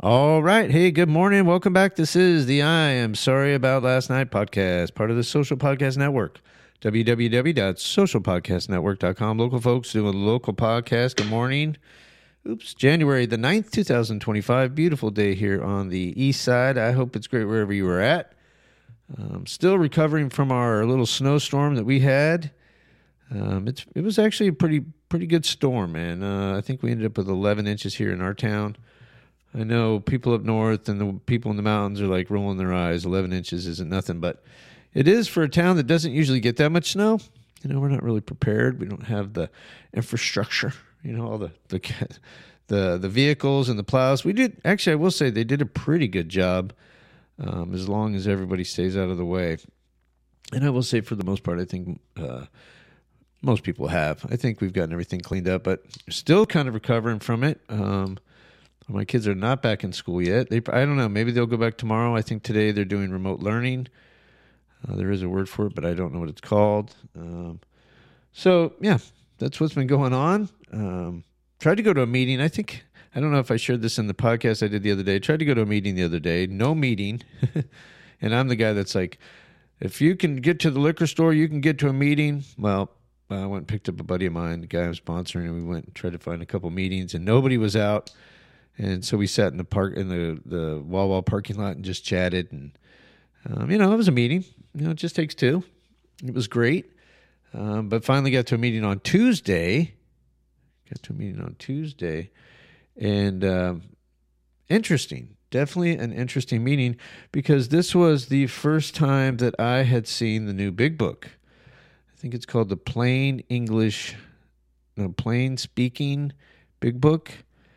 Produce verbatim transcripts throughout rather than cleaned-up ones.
All right. Hey, good morning. Welcome back. This is the I Am Sorry About Last Night podcast, part of the Social Podcast Network, w w w dot social podcast network dot com. Local folks doing local podcast. Good morning. Oops. January the ninth, twenty twenty-five. Beautiful day here on the east side. I hope it's great wherever you are at. Um, still recovering from our little snowstorm that we had. Um, it's it was actually a pretty pretty good storm, man. Uh, I think we ended up with eleven inches here in our town. I know people up north and the people in the mountains are like rolling their eyes. eleven inches isn't nothing, but it is for a town that doesn't usually get that much snow. You know, we're not really prepared. We don't have the infrastructure, you know, all the the the, the vehicles and the plows. We did, actually, I will say they did a pretty good job um, as long as everybody stays out of the way. And I will say for the most part, I think uh, most people have. I think we've gotten everything cleaned up, but still kind of recovering from it. Um My kids are not back in school yet. They, I don't know. Maybe they'll go back tomorrow. I think today they're doing remote learning. Uh, there is a word for it, but I don't know what it's called. Um, so, yeah, that's what's been going on. Um, tried to go to a meeting. I think, I don't know if I shared this in the podcast I did the other day. Tried to go to a meeting the other day. No meeting. And I'm the guy that's like, if you can get to the liquor store, you can get to a meeting. Well, I went and picked up a buddy of mine, the guy I'm sponsoring, and we went and tried to find a couple meetings, and nobody was out. And so we sat in the park in the the Wawa parking lot and just chatted, and um, you know, it was a meeting. You know, it just takes two. It was great, um, but finally got to a meeting on Tuesday. Got to a meeting on Tuesday, and um, interesting. Definitely an interesting meeting because this was the first time that I had seen the new Big Book. I think it's called the Plain English, no, Plain Speaking Big Book.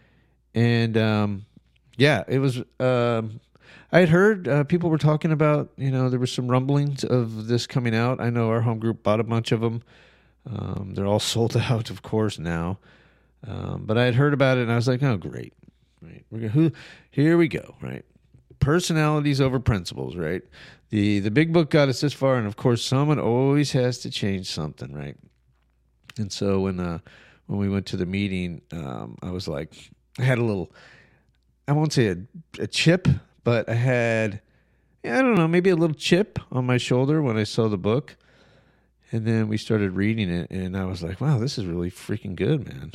And, um, yeah, it was, um, I had heard uh, people were talking about, you know, there were some rumblings of this coming out. I know our home group bought a bunch of them. Um, they're all sold out, of course, now. Um, but I had heard about it, and I was like, oh, great. Right. We're gonna, who, here we go, right? Personalities over principles, right? The the Big Book got us this far, and, of course, someone always has to change something, right? And so when uh, when we went to the meeting, um, I was like... I had a little, I won't say a, a chip, but I had, I don't know, maybe a little chip on my shoulder when I saw the book. And then we started reading it, and I was like, wow, this is really freaking good, man.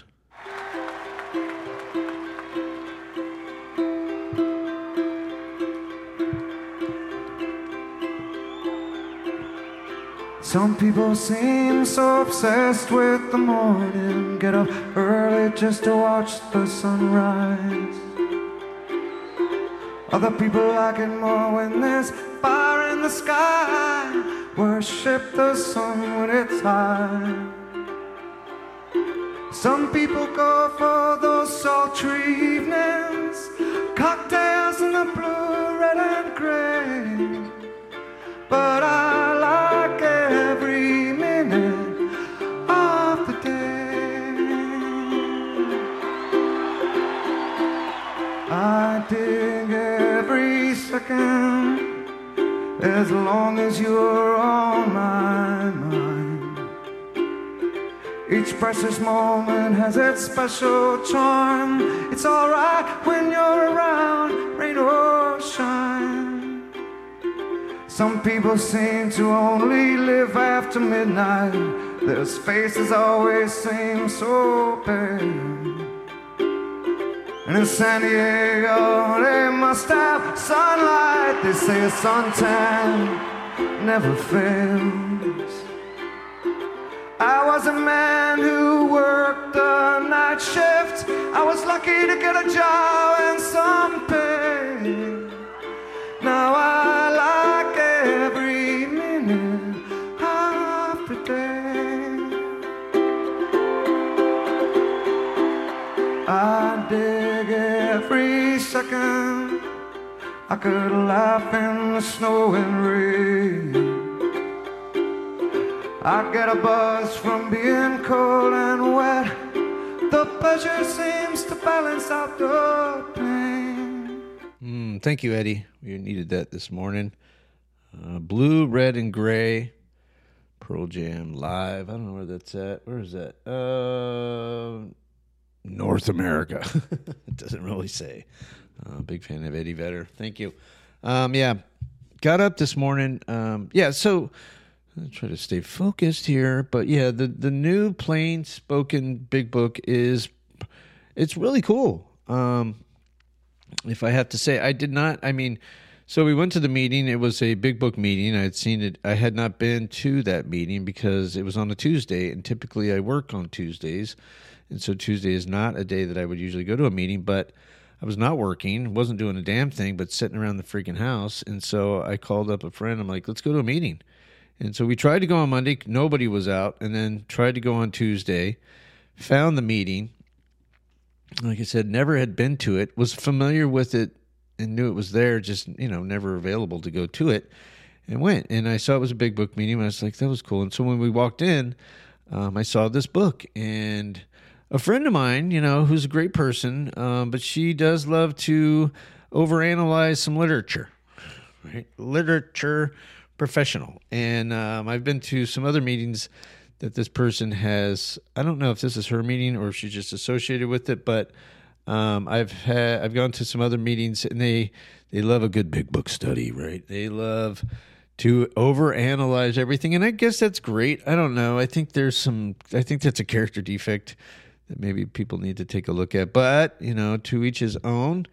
Some people seem so obsessed with the morning, get up early just to watch the sunrise. Other people like it more when there's fire in the sky, worship the sun when it's high. Some people go for those sultry evenings, cocktails in the blue, red and gray. But I like every minute of the day. I dig every second, as long as you're on my mind. Each precious moment has its special charm. It's alright when you're around, rain or shine. Some people seem to only live after midnight. Their faces always seem so pale. And in San Diego they must have sunlight. They say a suntan never fails. I was a man who worked the night shift. I was lucky to get a job and some pay. Now I like every minute of the day. I dig every second. I could laugh in the snow and rain. I get a buzz from being cold and wet. The pleasure seems to balance out the pain. Mm, thank you, Eddie. We needed that this morning. Uh, blue, red, and gray. Pearl Jam live. I don't know where that's at. Where is that? Uh, North America. It doesn't really say. Uh, big fan of Eddie Vedder. Thank you. Um, yeah, got up this morning. Um, yeah, so I'll try to stay focused here. But yeah, the, the new plain spoken big book is, it's really cool. Um, if I have to say, I did not, I mean, so we went to the meeting. It was a big book meeting. I had seen it. I had not been to that meeting because it was on a Tuesday, and typically I work on Tuesdays. And so Tuesday is not a day that I would usually go to a meeting, but I was not working, wasn't doing a damn thing, but sitting around the freaking house. And so I called up a friend. I'm like, let's go to a meeting. And so we tried to go on Monday. Nobody was out. And then tried to go on Tuesday, found the meeting. Like I said, never had been to it, was familiar with it and knew it was there, just, you know, never available to go to it, and went. And I saw it was a big book meeting, and I was like, that was cool. And so when we walked in, um, I saw this book, and a friend of mine, you know, who's a great person, um, but she does love to overanalyze some literature, right? Literature professional. And um, I've been to some other meetings that this person has. I don't know if this is her meeting or if she's just associated with it, but Um, I've had I've gone to some other meetings, and they they love a good big book study, right? They love to overanalyze everything, and I guess that's great. I don't know. I think there's some. I think that's a character defect that maybe people need to take a look at. But you know, to each his own.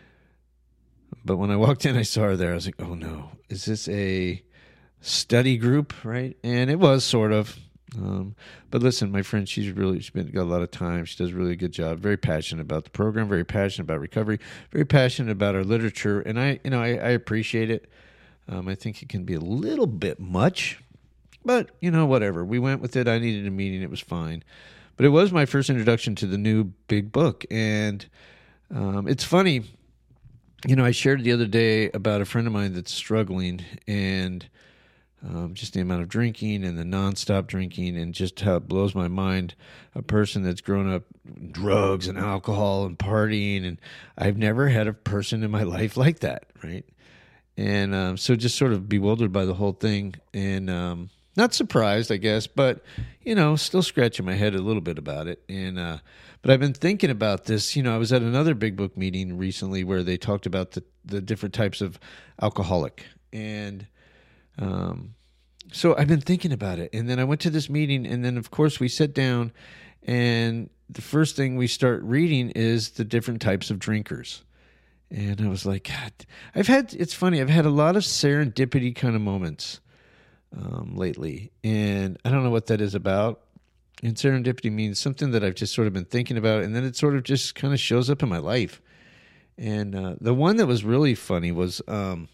But when I walked in, I saw her there. I was like, oh no, is this a study group, right? And it was sort of. Um, but listen, my friend, she's really, she's been, got a lot of time. She does a really good job. Very passionate about the program, very passionate about recovery, very passionate about our literature. And I, you know, I, I appreciate it. Um, I think it can be a little bit much, but you know, whatever. We went with it. I needed a meeting. It was fine. But it was my first introduction to the new big book. And, um, it's funny, you know, I shared the other day about a friend of mine that's struggling, and Um, just the amount of drinking and the nonstop drinking, and just how it blows my mind. A person that's grown up drugs and alcohol and partying, and I've never had a person in my life like that, right? And um, so just sort of bewildered by the whole thing, and um, not surprised, I guess, but you know, still scratching my head a little bit about it. And uh, but I've been thinking about this. You know, I was at another big book meeting recently where they talked about the the different types of alcoholic, and Um, so I've been thinking about it, and then I went to this meeting, and then of course we sit down, and the first thing we start reading is the different types of drinkers. And I was like, God, I've had, it's funny, I've had a lot of serendipity kind of moments, um, lately, and I don't know what that is about. And serendipity means something that I've just sort of been thinking about, and then it sort of just kind of shows up in my life. And, uh, the one that was really funny was, um,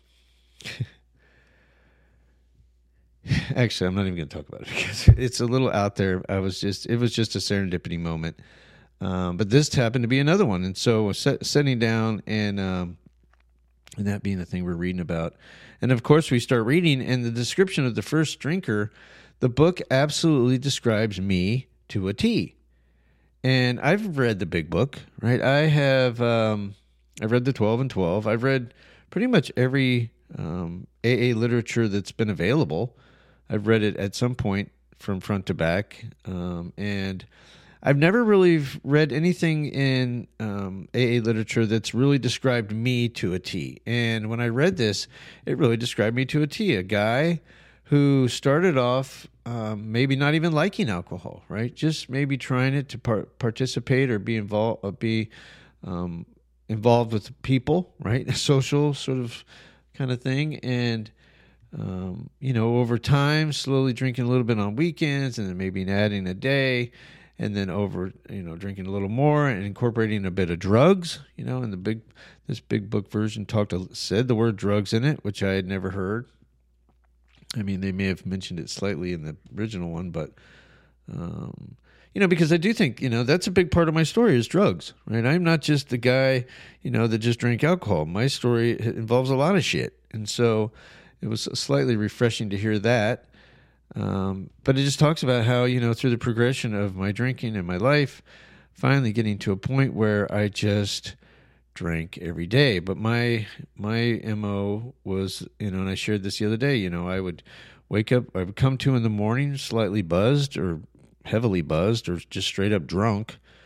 actually, I'm not even going to talk about it because it's a little out there. I was just, it was just a serendipity moment. Um, but this happened to be another one. And so set, sitting down and, um, and that being the thing we're reading about. And of course we start reading, and the description of the first drinker, the book absolutely describes me to a T. And I've read the big book, right? I have, um, I've read the twelve and twelve. I've read pretty much every, um, A A literature that's been available. I've read it at some point from front to back, um, and I've never really read anything in um, A A literature that's really described me to a T. And when I read this, it really described me to a T. A guy who started off um, maybe not even liking alcohol, right? Just maybe trying it to par- participate or be involved, uh, be um, involved with people, right? A social sort of kind of thing, and Um, you know, over time, slowly drinking a little bit on weekends, and then maybe adding a day, and then over, you know, drinking a little more and incorporating a bit of drugs, you know, and the big, this big book version talked, said the word drugs in it, which I had never heard. I mean, they may have mentioned it slightly in the original one, but, um, you know, because I do think, you know, that's a big part of my story is drugs, right? I'm not just the guy, you know, that just drank alcohol. My story involves a lot of shit. And so it was slightly refreshing to hear that. Um, but it just talks about how, you know, through the progression of my drinking and my life, finally getting to a point where I just drank every day. But my my M O was, you know, and I shared this the other day, you know, I would wake up, I would come to in the morning slightly buzzed or heavily buzzed or just straight up drunk.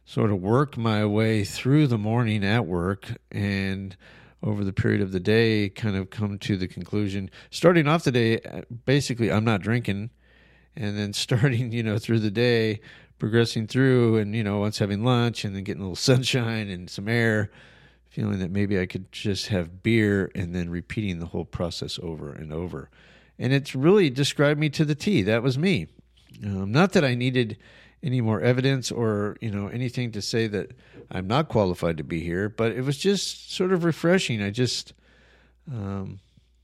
sort of work my way through the morning at work, and over the period of the day kind of come to the conclusion, starting off the day, basically I'm not drinking, and then starting, you know, through the day, progressing through, and, you know, once having lunch and then getting a little sunshine and some air, feeling that maybe I could just have beer, and then repeating the whole process over and over. And it's really described me to the T. That was me. Um, not that I needed any more evidence or, you know, anything to say that I'm not qualified to be here, but it was just sort of refreshing. I just, um,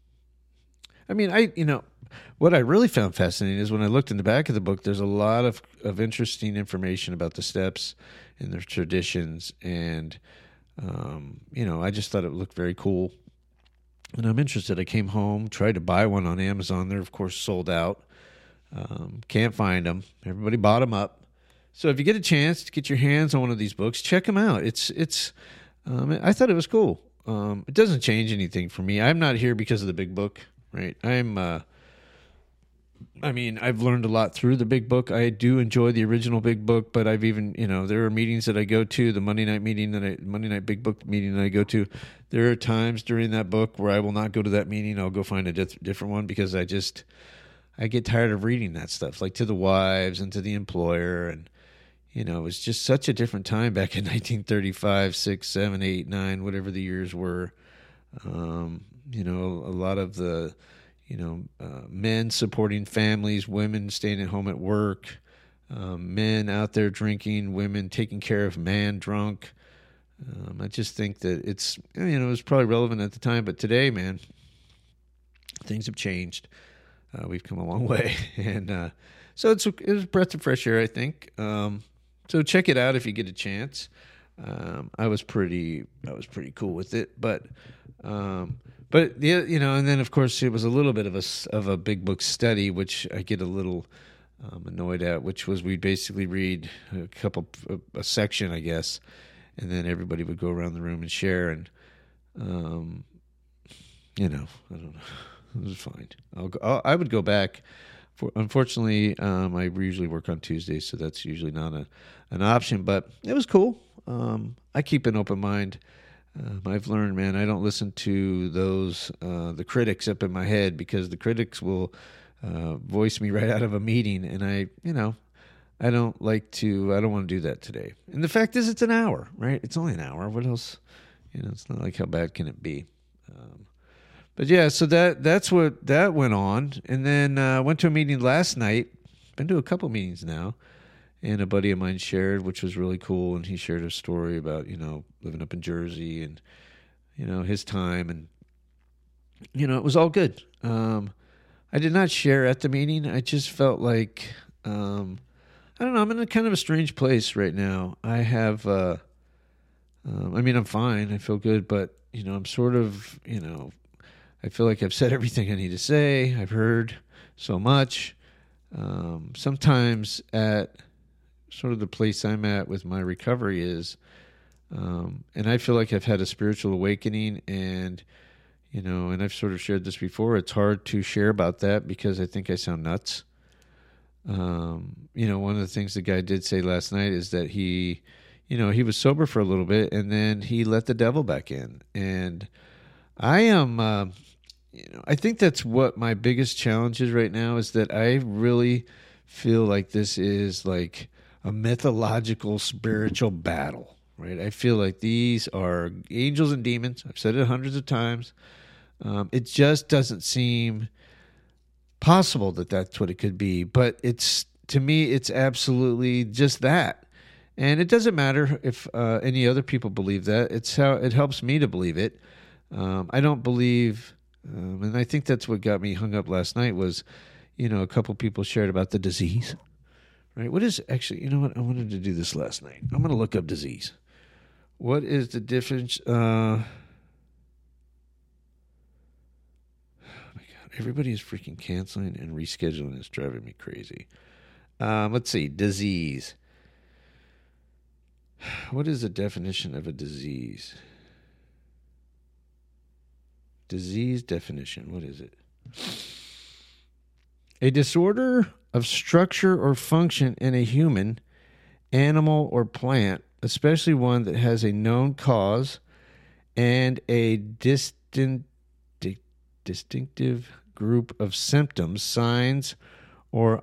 I mean, I, you know, what I really found fascinating is when I looked in the back of the book, there's a lot of, of interesting information about the steps and their traditions. And, um, you know, I just thought it looked very cool. And I'm interested. I came home, tried to buy one on Amazon. They're, of course, sold out. Um, can't find them. Everybody bought them up. So if you get a chance to get your hands on one of these books, check them out. It's it's. Um, I thought it was cool. Um, it doesn't change anything for me. I'm not here because of the big book, right? I'm. Uh, I mean, I've learned a lot through the big book. I do enjoy the original big book, but I've even, you know, there are meetings that I go to, the Monday night meeting that I, Monday night big book meeting that I go to. There are times during that book where I will not go to that meeting. I'll go find a di- different one because I just, I get tired of reading that stuff, like To the Wives and To the Employer. And, you know, it was just such a different time back in nineteen thirty-five, six, seven, eight, nine, whatever the years were. Um, you know, a lot of the, you know, uh, men supporting families, women staying at home at work, um, men out there drinking, women taking care of man drunk. Um, I just think that it's, you know, it was probably relevant at the time, but today, man, things have changed. Uh, we've come a long way. And uh, so it's, it was a breath of fresh air, I think. Um, so check it out if you get a chance. Um, I was pretty, I was pretty cool with it, but, um, But the you know, and then of course it was a little bit of a of a big book study, which I get a little um, annoyed at. Which was we basically read a couple a, a section, I guess, and then everybody would go around the room and share. And um, you know, I don't know, it was fine. I'll go, I'll, I would go back. For unfortunately, um, I usually work on Tuesdays, so that's usually not a an option. But it was cool. Um, I keep an open mind. Um, I've learned, man, I don't listen to those, uh, the critics up in my head, because the critics will uh, voice me right out of a meeting. And I, you know, I don't like to, I don't want to do that today. And the fact is, it's an hour, right? It's only an hour. What else? You know, it's not like how bad can it be? Um, but yeah, so that that's what, that went on. And then I uh, went to a meeting last night. Been to a couple meetings now. And a buddy of mine shared, which was really cool. And he shared a story about, you know, living up in Jersey and, you know, his time. And, you know, it was all good. Um, I did not share at the meeting. I just felt like, um, I don't know, I'm in a kind of a strange place right now. I have, uh, um, I mean, I'm fine. I feel good. But, you know, I'm sort of, you know, I feel like I've said everything I need to say. I've heard so much. Um, sometimes at sort of the place I'm at with my recovery is, um, and I feel like I've had a spiritual awakening, and, you know, and I've sort of shared this before, it's hard to share about that because I think I sound nuts. Um, you know, one of the things the guy did say last night is that he, you know, he was sober for a little bit and then he let the devil back in. And I am, uh, you know, I think that's what my biggest challenge is right now, is that I really feel like this is like a mythological spiritual battle, right? I feel like these are angels and demons. I've said it hundreds of times. Um, it just doesn't seem possible that that's what it could be. But it's, to me, it's absolutely just that. And it doesn't matter if uh, any other people believe that. It's how it helps me to believe it. Um, I don't believe, um, and I think that's what got me hung up last night was, you know, a couple people shared about the disease. Right? What is actually, you know what? I wanted to do this last night. I'm going to look up disease. What is the difference? Uh, oh my God. Everybody is freaking canceling and rescheduling. It's driving me crazy. Um, let's see. Disease. What is the definition of a disease? Disease definition. What is it? A disorder of structure or function in a human, animal, or plant especially one that has a known cause and a distinct, distinctive group of symptoms, signs, or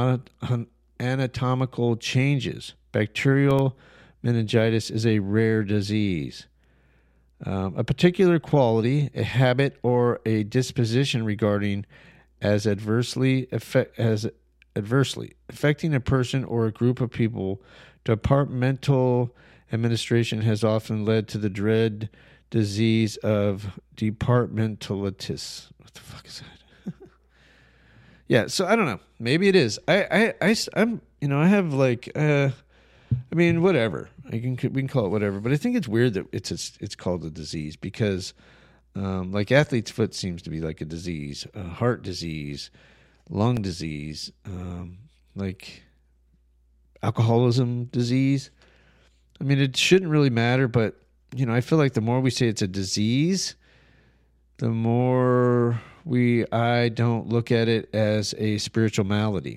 anatomical changes. Bacterial meningitis is a rare disease. Um, a particular quality, a habit, or a disposition regarding as adversely effect, as adversely affecting a person or a group of people. Departmental administration has often led to the dread disease of departmentalitis. What the fuck is that? Yeah, so I don't know. Maybe it is. I, I, I, I'm, you know, I have like, uh, I mean, whatever. I can we can call it whatever, but I think it's weird that it's a, it's called a disease because, um, like athlete's foot seems to be like a disease, a heart disease, lung disease, um, like alcoholism disease. I mean, it shouldn't really matter, but you know, I feel like the more we say it's a disease, the more we I don't look at it as a spiritual malady.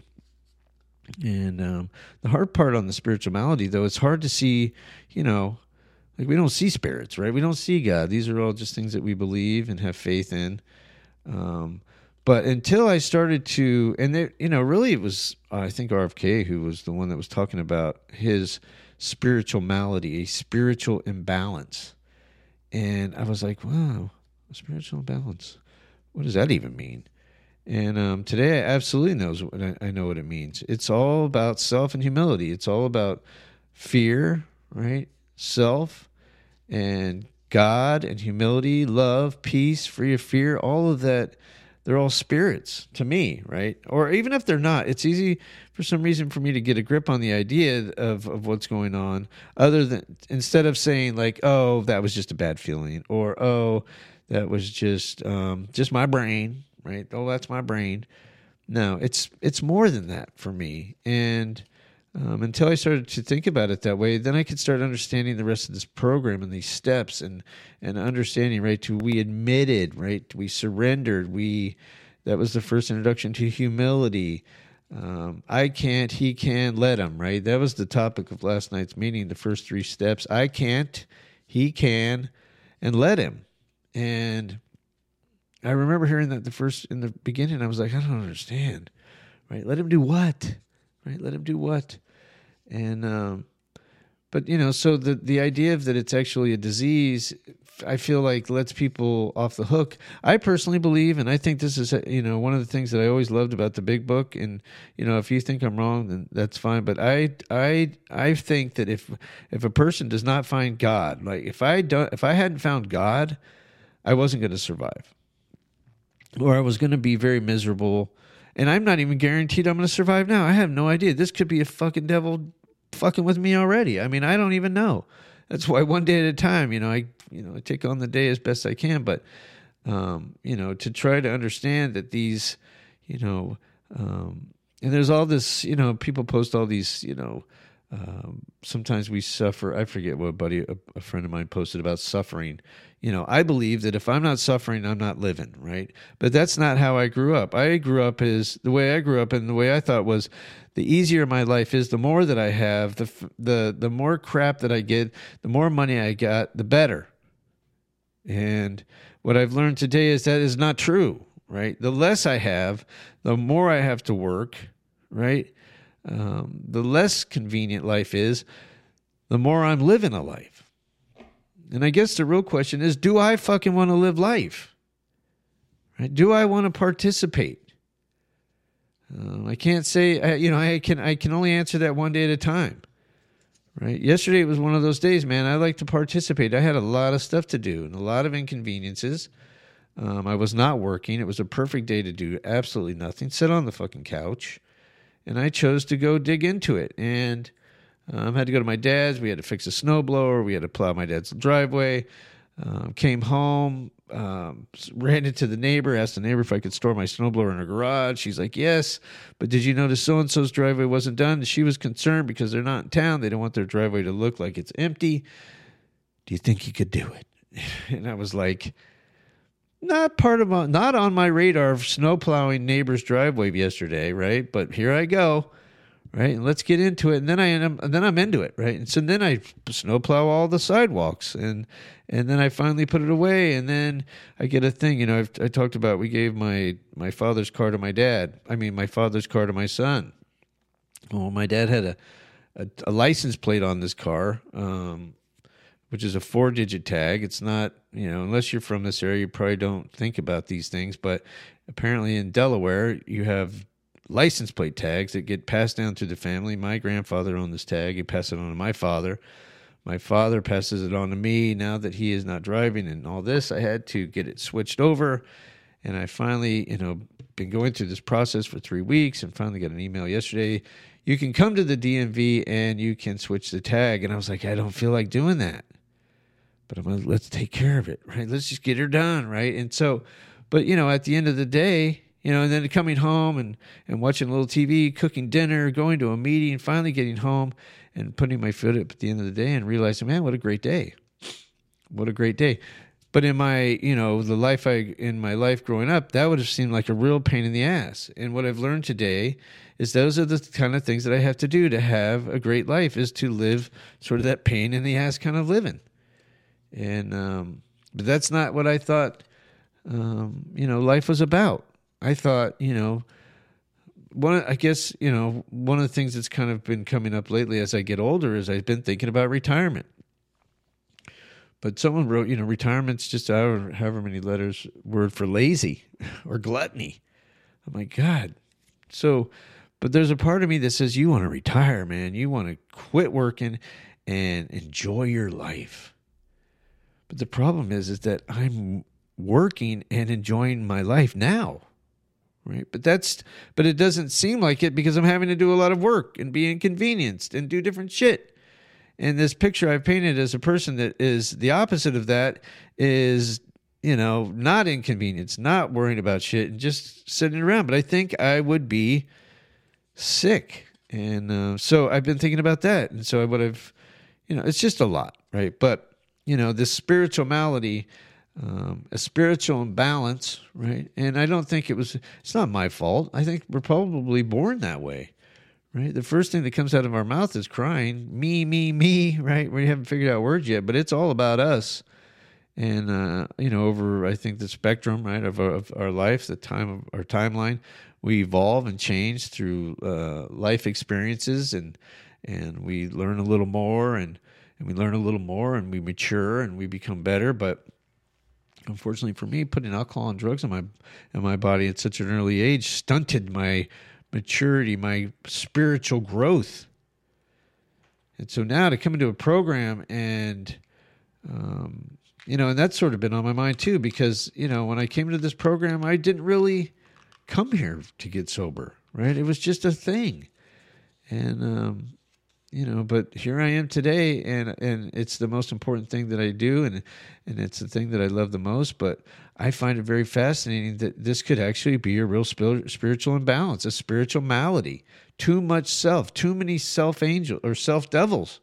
And um, the hard part on the spiritual malady, though, it's hard to see, you know, like we don't see spirits, right? We don't see God. These are all just things that we believe and have faith in. Um, but until I started to, and there, you know, really it was, I think R F K who was the one that was talking about his spiritual malady, a spiritual imbalance. And I was like, wow, a spiritual imbalance. What does that even mean? And um, today I absolutely knows what I, I know what it means. It's all about self and humility. It's all about fear, right? Self and God and humility, love, peace, free of fear, all of that. They're all spirits to me, right? Or even if they're not, it's easy for some reason for me to get a grip on the idea of, of what's going on, other than instead of saying like, oh, that was just a bad feeling, or oh, that was just um, just my brain, right? Oh, that's my brain. No, it's it's more than that for me. And um, until I started to think about it that way, then I could start understanding the rest of this program and these steps and and understanding, right? To we admitted, right? We surrendered. We that was the first introduction to humility. Um, I can't, he can, let him, right? That was the topic of last night's meeting, the first three steps. I can't, he can, and let him. And I remember hearing that the first in the beginning. I was like, I don't understand, right? Let him do what, right? Let him do what, and um, but you know, so the the idea of that it's actually a disease, I feel like lets people off the hook. I personally believe, and I think this is you know one of the things that I always loved about the Big Book. And you know, if you think I'm wrong, then that's fine. But I I I think that if if a person does not find God, like if I don't, if I hadn't found God, I wasn't going to survive. Or I was going to be very miserable. And I'm not even guaranteed I'm going to survive now. I have no idea. This could be a fucking devil fucking with me already. I mean, I don't even know. That's why one day at a time, you know, I you know I take on the day as best I can. But, um, you know, to try to understand that these, you know, um, and there's all this, you know, people post all these, you know, um, sometimes we suffer. I forget what buddy, a, a friend of mine posted about suffering. You know, I believe that if I'm not suffering, I'm not living, right? But that's not how I grew up. I grew up is the way I grew up, and the way I thought was the easier my life is, the more that I have, the the the more crap that I get, the more money I got, the better. And what I've learned today is that is not true, right? The less I have, the more I have to work, right? Um, the less convenient life is, the more I'm living a life. And I guess the real question is, do I fucking want to live life? Right? Do I want to participate? Uh, I can't say, I, you know, I can I can only answer that one day at a time. Right? Yesterday was one of those days, man. I like to participate. I had a lot of stuff to do and a lot of inconveniences. Um, I was not working. It was a perfect day to do absolutely nothing. Sit on the fucking couch. And I chose to go dig into it. And um, had to go to my dad's. We had to fix a snowblower. We had to plow my dad's driveway. Um, came home, um, ran into the neighbor, asked the neighbor if I could store my snowblower in her garage. She's like, yes, but did you notice so-and-so's driveway wasn't done? She was concerned because they're not in town. They don't want their driveway to look like it's empty. Do you think you could do it? And I was like, not part of my, not on my radar of snow plowing neighbor's driveway yesterday, right? But here I go, right? And let's get into it. And then I am, and then I'm into it, right? And so then I snowplow all the sidewalks, and and then I finally put it away. And then I get a thing, you know. I've, I talked about we gave my my father's car to my dad. I mean, my father's car to my son. Well, my dad had a a, a license plate on this car, um, which is a four-digit tag. It's not, you know, unless you're from this area, you probably don't think about these things. But apparently in Delaware, you have license plate tags that get passed down through the family. My grandfather owned this tag. He passed it on to my father. My father passes it on to me. Now that he is not driving and all this, I had to get it switched over. And I finally, you know, been going through this process for three weeks and finally got an email yesterday. You can come to the D M V and you can switch the tag. And I was like, I don't feel like doing that. But I'm like, let's take care of it, right? Let's just get her done, right? And so, but, you know, at the end of the day, you know, and then coming home and, and watching a little T V, cooking dinner, going to a meeting, finally getting home and putting my foot up at the end of the day and realizing, man, what a great day. What a great day. But in my, you know, the life I, in my life growing up, that would have seemed like a real pain in the ass. And what I've learned today is those are the kind of things that I have to do to have a great life, is to live sort of that pain in the ass kind of living. And, um, but that's not what I thought, um, you know, life was about. I thought, you know, one, I guess, you know, one of the things that's kind of been coming up lately as I get older is I've been thinking about retirement. But someone wrote, you know, retirement's just however, however many letters, word for lazy or gluttony. I'm like, God. So, but there's a part of me that says, you want to retire, man. You want to quit working and enjoy your life. But the problem is, is that I'm working and enjoying my life now. Right. But that's, but it doesn't seem like it because I'm having to do a lot of work and be inconvenienced and do different shit. And this picture I've painted as a person that is the opposite of that is, you know, not inconvenienced, not worrying about shit and just sitting around. But I think I would be sick. And uh, so I've been thinking about that. And so I would have, you know, it's just a lot. Right. But, you know, this spiritual malady, Um, a spiritual imbalance, right? And I don't think it was, it's not my fault. I think we're probably born that way, right? The first thing that comes out of our mouth is crying, me, me, me, right? We haven't figured out words yet, but it's all about us. And, uh, you know, over, I think, the spectrum, right, of our, of our life, the time of our timeline, we evolve and change through uh, life experiences, and and we learn a little more, and, and we learn a little more, and we mature, and we become better, but unfortunately for me, putting alcohol and drugs in my in my body at such an early age stunted my maturity, my spiritual growth. And so now to come into a program and, um, you know, and that's sort of been on my mind too, because, you know, when I came into this program, I didn't really come here to get sober, right? It was just a thing. And, um, you know, but here I am today, and and it's the most important thing that I do, and and it's the thing that I love the most. But I find it very fascinating that this could actually be a real spiritual imbalance, a spiritual malady. Too much self, too many self-angel or self-devils.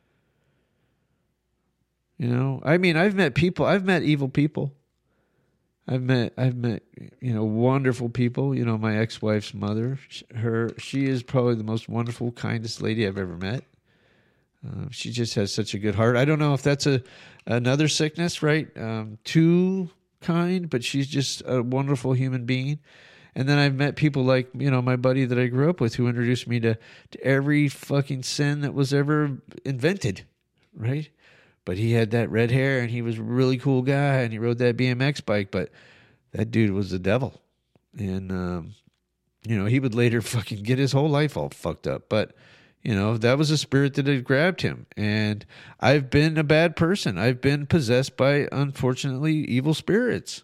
You know, I mean, I've met people, I've met evil people. I've met, I've met, you know, wonderful people. You know, my ex-wife's mother, her, she is probably the most wonderful, kindest lady I've ever met. Uh, she just has such a good heart. I don't know if that's a another sickness, right? Um, too kind, but she's just a wonderful human being. And then I've met people like, you know, my buddy that I grew up with, who introduced me to, to every fucking sin that was ever invented, right? But he had that red hair, and he was a really cool guy, and he rode that B M X bike, but that dude was the devil. And, um, you know, he would later fucking get his whole life all fucked up. But, you know, that was a spirit that had grabbed him. And I've been a bad person. I've been possessed by, unfortunately, evil spirits.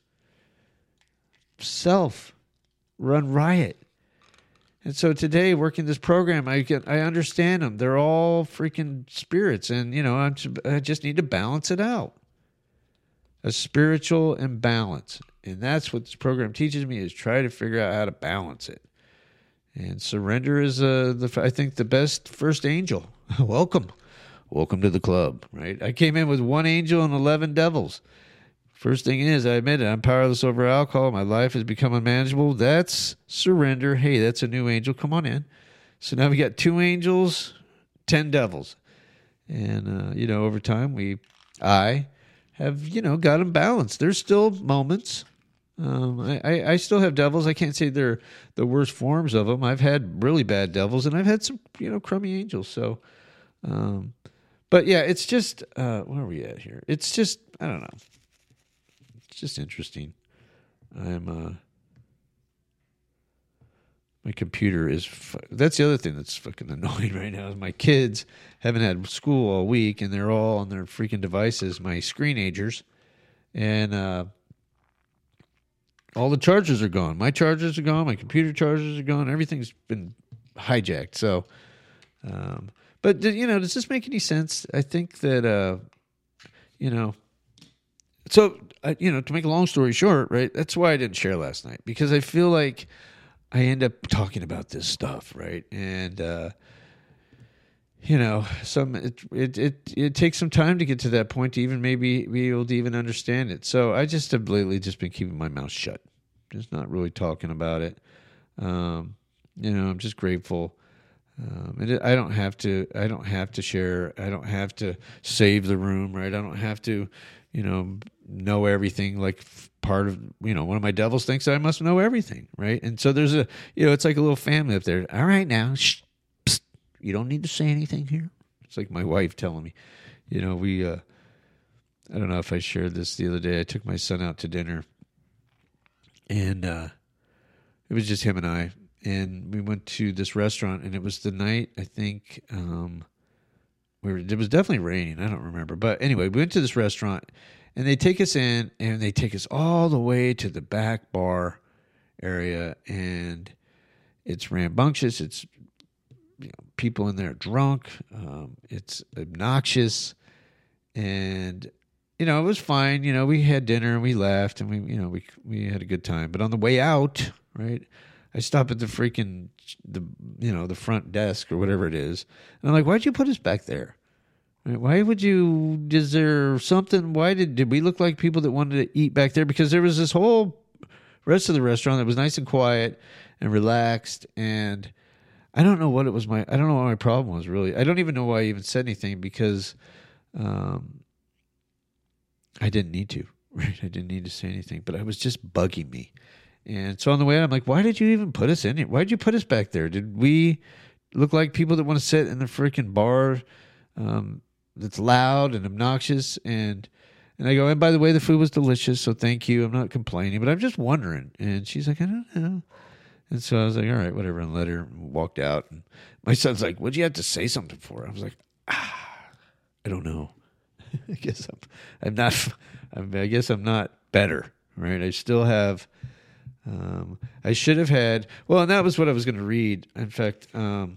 Self run riot. And so today, working this program, I get, I understand them. They're all freaking spirits, and you know, I'm, I just need to balance it out. A spiritual imbalance, and that's what this program teaches me: is try to figure out how to balance it. And surrender is, uh, the I think, the best first angel. Welcome, welcome to the club. Right? I came in with one angel and eleven devils. First thing is, I admit it, I'm powerless over alcohol. My life has become unmanageable. That's surrender. Hey, that's a new angel. Come on in. So now we got two angels, ten devils. And, uh, you know, over time, we, I have, you know, got them balanced. There's still moments. Um, I, I, I still have devils. I can't say they're the worst forms of them. I've had really bad devils, and I've had some, you know, crummy angels. So, um, but yeah, it's just, uh, where are we at here? It's just, I don't know. It's just interesting. I'm, uh, my computer is, fu- that's the other thing that's fucking annoying right now is my kids haven't had school all week, and they're all on their freaking devices, my screenagers, and, uh, all the chargers are gone. My chargers are gone. My computer chargers are gone. Everything's been hijacked. So, um, but, you know, does this make any sense? I think that, uh, you know, so, uh, you know, to make a long story short, right, that's why I didn't share last night, because I feel like I end up talking about this stuff, right? And, uh, you know, some it, it it it takes some time to get to that point to even maybe be able to even understand it. So I just have lately just been keeping my mouth shut, just not really talking about it. Um, you know, I'm just grateful. Um, and it, I don't have to. I don't have to share. I don't have to save the room, right? I don't have to, you know, know everything. Like part of, you know, one of my devils thinks I must know everything, right? And so there's a, you know, it's like a little family up there. All right, now, shh. You don't need to say anything here. It's like my wife telling me, you know, we, uh, I don't know if I shared this the other day. I took my son out to dinner, and uh, it was just him and I. And we went to this restaurant, and it was the night, I think, um, we were, it was definitely raining. I don't remember. But anyway, we went to this restaurant, and they take us in, and they take us all the way to the back bar area, and it's rambunctious. It's, you know, people in there drunk. Um, it's obnoxious, and you know, it was fine. You know, we had dinner and we laughed, and we, you know, we we had a good time. But on the way out, right, I stopped at the freaking the you know the front desk or whatever it is, and I'm like, why'd you put us back there? Right? Why would you? Is there something? Why did did we look like people that wanted to eat back there? Because there was this whole rest of the restaurant that was nice and quiet and relaxed, and I don't know what it was. My I don't know what my problem was, really. I don't even know why I even said anything, because um, I didn't need to, right? I didn't need to say anything, but it was just bugging me. And so on the way out, I'm like, why did you even put us in here? Why did you put us back there? Did we look like people that want to sit in the freaking bar um, that's loud and obnoxious? And and I go, and by the way, the food was delicious, so thank you. I'm not complaining, but I'm just wondering. And she's like, I don't know. And so I was like, all right, whatever, and let her, and walked out. And my son's like, what'd you have to say something for? I was like, ah, I don't know. I guess I'm, I'm not, I'm, I guess I'm not better, right? I still have, um, I should have had, well, and that was what I was going to read. In fact, um,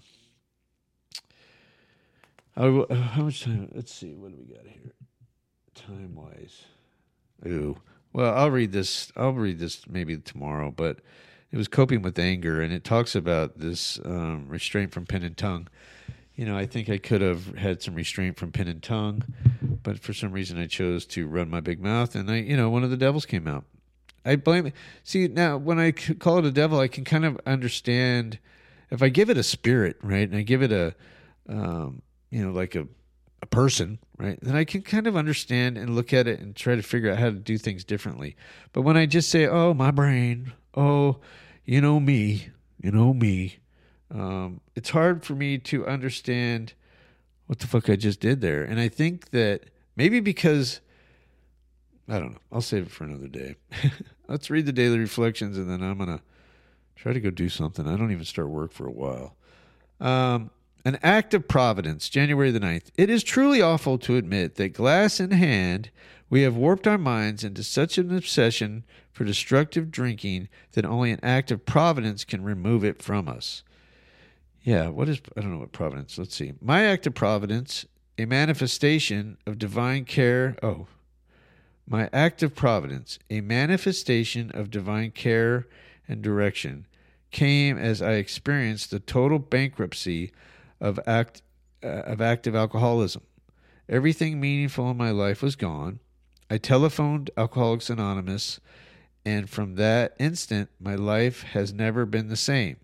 I, how much time? Let's see, what do we got here? Time-wise. Ooh. Well, I'll read this. I'll read this maybe tomorrow, but it was Coping with Anger, and it talks about this um, restraint from pen and tongue. You know, I think I could have had some restraint from pen and tongue, but for some reason I chose to run my big mouth, and I, you know, one of the devils came out. I blame it. See, now when I call it a devil, I can kind of understand if I give it a spirit, right, and I give it a, um, you know, like a, a person, right, then I can kind of understand and look at it and try to figure out how to do things differently. But when I just say, oh, my brain, oh, you know me, you know me, um, it's hard for me to understand what the fuck I just did there. And I think that maybe because, I don't know, I'll save it for another day. Let's read the daily reflections, and then I'm going to try to go do something. I don't even start work for a while. Um, an act of providence, January the ninth. It is truly awful to admit that, glass in hand, we have warped our minds into such an obsession for destructive drinking that only an act of providence can remove it from us. Yeah, what is, I don't know what providence, let's see. My act of providence, a manifestation of divine care, oh, my act of providence, a manifestation of divine care and direction, came as I experienced the total bankruptcy of act uh, of active alcoholism. Everything meaningful in my life was gone. I telephoned Alcoholics Anonymous, and from that instant, my life has never been the same.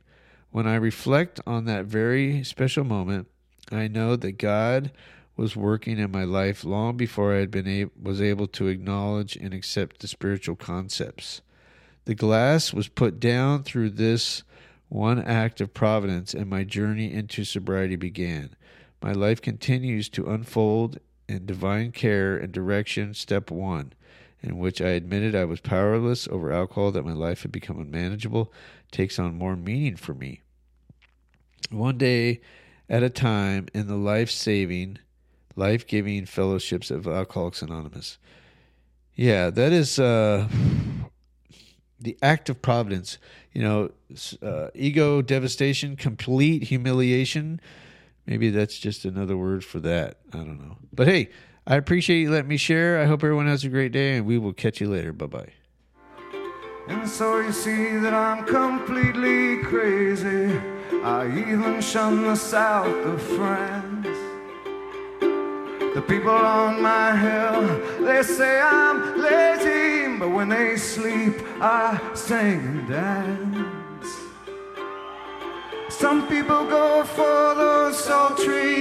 When I reflect on that very special moment, I know that God was working in my life long before I had been a- was able to acknowledge and accept the spiritual concepts. The glass was put down through this one act of providence, and my journey into sobriety began. My life continues to unfold in divine care and direction, step one, in which I admitted I was powerless over alcohol, that my life had become unmanageable, takes on more meaning for me. One day at a time in the life-saving, life-giving fellowships of Alcoholics Anonymous. Yeah, that is uh, the act of providence. You know, uh, ego devastation, complete humiliation. Maybe that's just another word for that. I don't know. But hey, I appreciate you letting me share. I hope everyone has a great day, and we will catch you later. Bye-bye. And so you see that I'm completely crazy. I even shun the south of France. The people on my hill, they say I'm lazy, but when they sleep, I sing and dance. Some people go for those sultry